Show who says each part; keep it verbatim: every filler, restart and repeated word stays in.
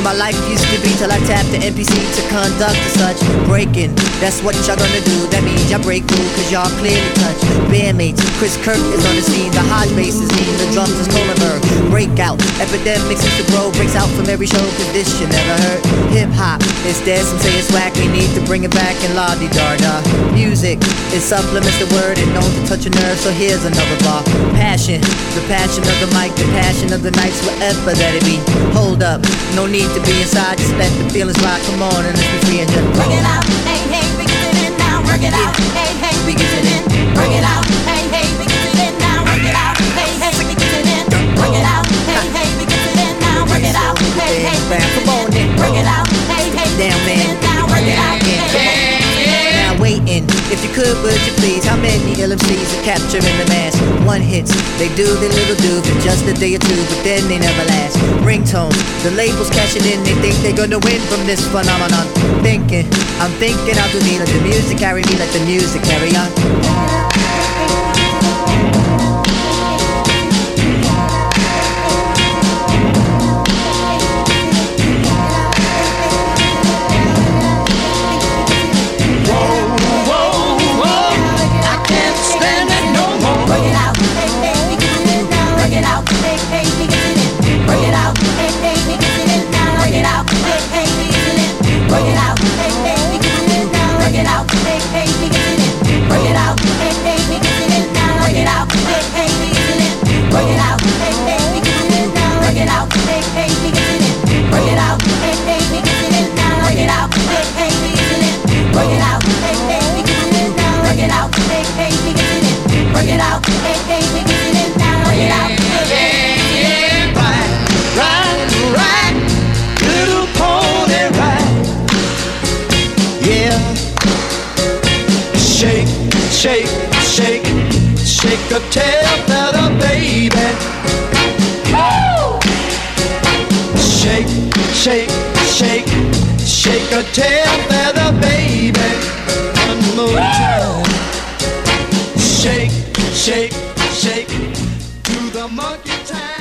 Speaker 1: my life used to be till I tapped the N P C to conduct as such. Breaking, that's what y'all gonna do. That means y'all break through, cause y'all clearly touch. Bandmates, Chris Kirk is on the scene. The hot bass is mean, the drums is Kohlenberg. Breakout, epidemics is the bro. Breaks out from every show, cause this shit never hurt. Hip hop, it's dead, some say it's whack. We need to bring it back and la-di-da-da. Music, it supplements the word and known to touch a nerve, so here's another bar. Passion, the passion of the mic, the passion of the nights, whatever that it be. Hold up, no need to be inside, just let the feelings ride. Come on and let's be free and just
Speaker 2: bring it out, hey, hey, we get it in now, work it out, hey, hey, we get it in, bring it out, hey, hey, we get it in now, work it out, hey, hey, we get it in, bring it out, hey, hey, we get it in now, work it out, hey, hey,
Speaker 1: come on then,
Speaker 2: bring it out, hey, hey,
Speaker 1: down man,
Speaker 2: now work it out, hey,
Speaker 1: now waiting, if you could, would you please? How many L M Cs are capturing the mass? One hits, they do their little do for just a day or two, but then they never last. Ringtones, the labels cashing in, they think they're gonna win from this phenomenon. Thinking, I'm thinking I'll do me, let the music carry me, let the music carry on.
Speaker 3: Shake, shake, shake a tail feather, baby. Woo! Shake, shake, shake, shake a tail feather, baby. One more time. Shake, shake, shake, do the monkey time.